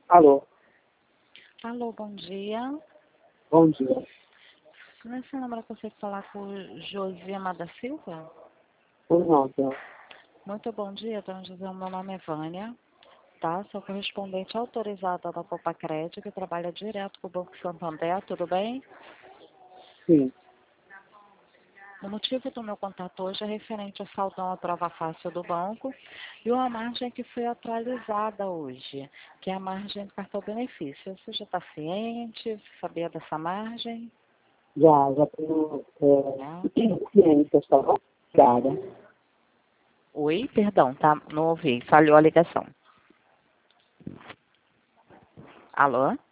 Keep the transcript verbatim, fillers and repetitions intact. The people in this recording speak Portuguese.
Alô, Alô, bom dia. bom dia. Nesse número eu consigo falar com o Josema da Silva? Por não, senhor. Muito bom dia, dona José. Meu nome é Vânia, tá? Sou correspondente autorizada da Copa Crédito, que trabalha direto com o Banco Santander, tudo bem? Sim, O motivo do meu contato hoje é referente ao saldão à prova fácil do banco e uma margem que foi atualizada hoje, que é a margem do cartão benefício. Você já está ciente? Sabia dessa margem? já, já tenho Né? é, ciência, está obrigada. Oi, perdão, tá? Não ouvi, falhou a ligação. Alô?